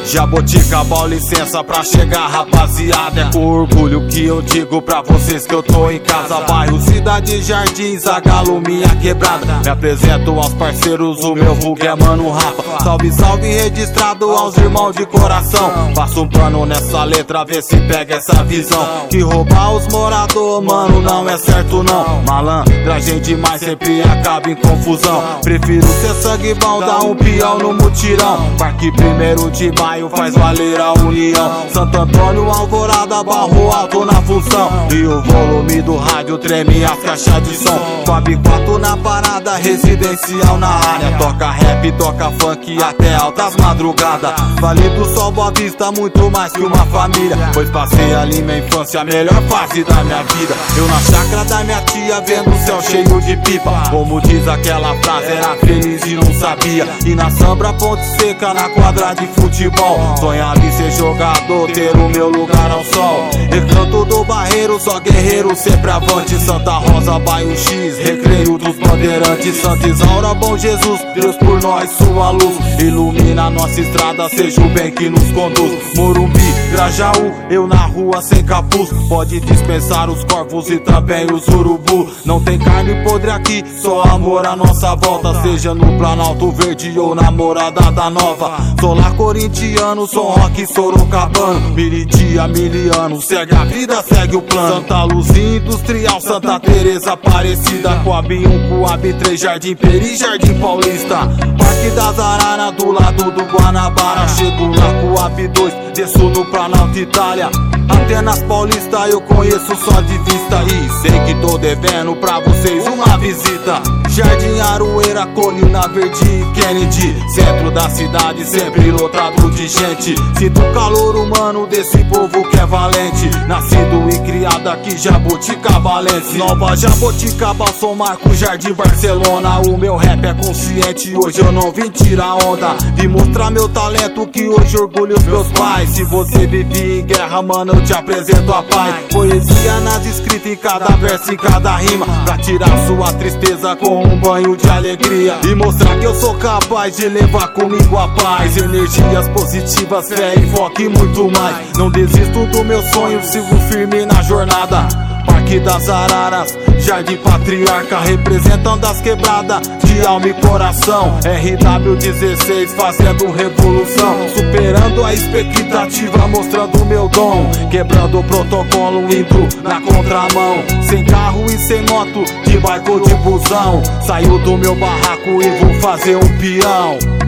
Jaboticabal, licença pra chegar, rapaziada. É com orgulho que eu digo pra vocês que eu tô em casa. Bairro Cidade Jardim, Zagalo, minha quebrada. Me apresento aos parceiros, o meu vulgo é Mano Rafa. Salve, salve, registrado aos irmãos de coração. Faço um plano nessa letra, vê se pega essa visão. Que roubar os moradores, mano, não é certo não. Malandragem demais sempre acaba em confusão. Prefiro ser sangue bom, dar um peão no mutirão. Parque 1º de maio faz valer a união. Santo Antônio, Alvorada, Barro Alto na função. E o volume do rádio treme as caixas de som. Fab 4 na parada, residencial na área. Toca rap, toca funk até altas madrugadas. Vale do Sol, Boa Vista, muito mais que uma família. Pois passei ali minha infância, a melhor fase da minha vida. Eu na chácara da minha tia, vendo o céu cheio de pipa. Como diz aquela frase, era feliz e não sabia. E na Sambra, Ponte Seca, na quadra de futebol. Sonhava em ser jogador, ter o meu lugar ao sol. Recanto do Barreiro, só guerreiro, sempre avante. Santa Rosa, Bairro X, Recreio dos Bandeirantes. Santa Isaura, Bom Jesus, Deus por nós, sua luz. Ilumina nossa estrada, seja o bem que nos conduz. Morumbi, Grajaú, eu na rua sem capuz. Pode dispensar os corvos e também os urubu. Não tem carne podre aqui, só amor à nossa volta. Seja no Planalto Verde ou na Morada da Nova. Sou lá corintiano, sou rock sorocabano. Miridia, miliano, segue a vida, segue o plano. Santa Luzia Industrial, Santa Teresa Aparecida. Coab 1, Coab 3, Jardim Peri, Jardim Paulista. Parque das Araras, do lado do Guanabara. Chego na Coab 2, desço no Planalto Itália. Atenas Paulista eu conheço só de vista. E sei que tô devendo pra vocês uma visita. Jardim Aroeira, Colina Verde e Kennedy. Centro da cidade sempre lotado de gente. Sinto o calor humano desse povo que é valente. Nascido e criado aqui, Jaboticabalense. Nova Jaboticabal, São Marcos, Jardim Barcelona. O meu rap é consciente, hoje eu não vim tirar onda. Vim mostrar meu talento que hoje orgulho os meus pais. Se você vive em guerra, mano, eu te apresento a paz. Poesia nas escritas, em cada verso e cada rima. Pra tirar sua tristeza com um banho de alegria. E mostrar que eu sou capaz de levar comigo a paz. Energias positivas, fé e foco e muito mais. Não desisto do meu sonho, sigo firme na jornada. Parque das Araras, Jardim Patriarca, representando as quebradas de alma e coração. RW16 fazendo revolução, superando a expectativa, mostrando meu dom. Quebrando o protocolo, indo na contramão. Sem carro e sem moto, de bike ou de busão. Saio do meu barraco e vou fazer um peão.